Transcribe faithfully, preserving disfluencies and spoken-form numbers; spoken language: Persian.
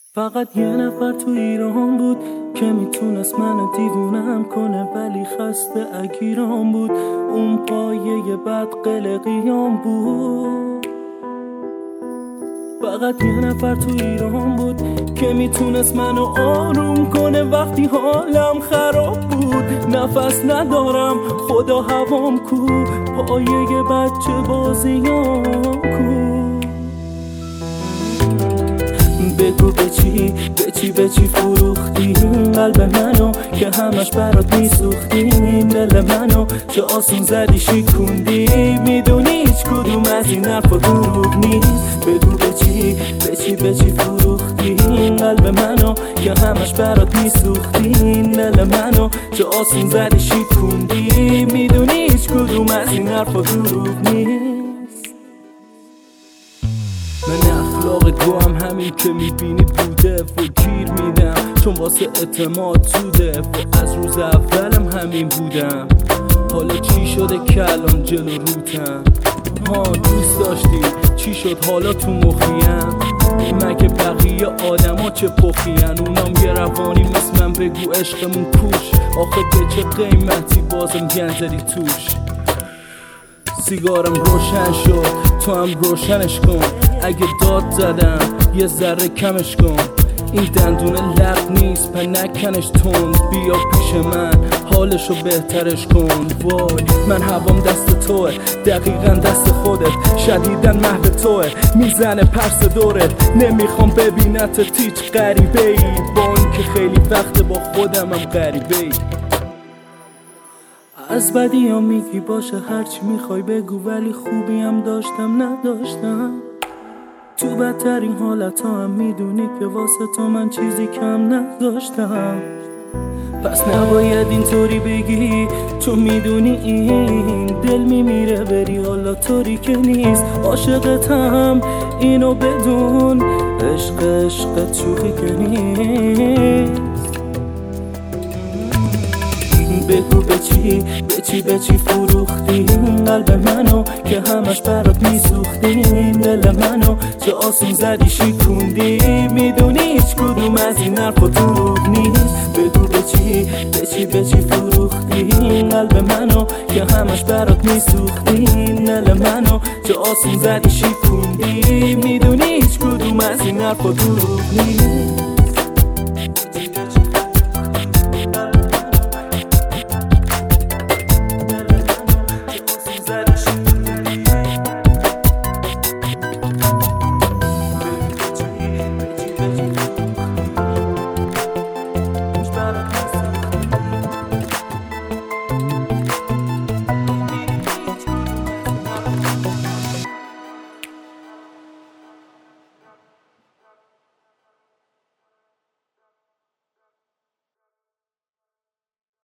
فقط یه نفر تو ایران بود که میتونست منو دیوونم کنه، ولی خسته اگیران بود. اون پایه بد قلقیام بود. فقط یه نفر تو ایران بود که میتونست منو آروم کنه وقتی حالم خراب بود. نفس ندارم خدا هوام کو، پایه بچه بازیام کو. بگو به چی به چی به چی فروختی قلب منو که همش برات میسوختیم. دل منو چه آسون زدی شکوندی، میدونی هیچ کدوم از این حرفا دروغ نیست. بگو به چی به چی به چی فروختی قلب منو که همش برات میسوختیم. دل منو چه آسون زدی شکوندی، میدونی هیچ کدوم از این حرفا دروغ نیست. من اخلاق گوام همین که میبینی بوده و گیر میدم، چون واسه اعتماد توده و از روز اولم همین بودم. حالا چی شده که الان جلو روتم؟ ها دوست داشتی چی شد حالا تو مخیم؟ مگه بقیه آدم ها چه پخین؟ اونام یه روانی مثل من، بگو عشقمون کوش. آخه به چه قیمتی بازم گنزدی توش؟ سیگارم روشن شد تو هم روشنش کن. اگه داد زدم یه ذره کمش کن. این دندونه لق نیست پا نکنش تند. بیا پیش من حالشو بهترش کن. وای من هوام دست توه، دقیقا دست خودت. شدیدن محو توه، میزنه پرس دورت. نمیخوام ببینت هیچ غریبه ای، با این که خیلی وقت با خودم هم غریبه ای. از بدی ها میگی باشه هرچی میخوای بگو، ولی خوبی هم داشتم نداشتم. تو بدترین حالت ها هم میدونی که واسه تو من چیزی کم نداشتم. پس نباید اینطوری بگی، تو میدونی این دل میمیره بری حالا طوری که نیست. عاشقتم اینو بدون، عشق عشق شوخی که نیست. بگو به چی به چی به چی فروختی قلب منو که همش برات میسوختیم. دل منو چه آسون زدی شکوندی، میدونی هیچ کدوم از این حرفا دروغ نیست. بگو به چی به چی به چی فروختی قلب منو که همش برات میسوختیم. دل منو چه آسون زدی شکوندی، میدونی هیچ کدوم از این حرفا دروغ نیست.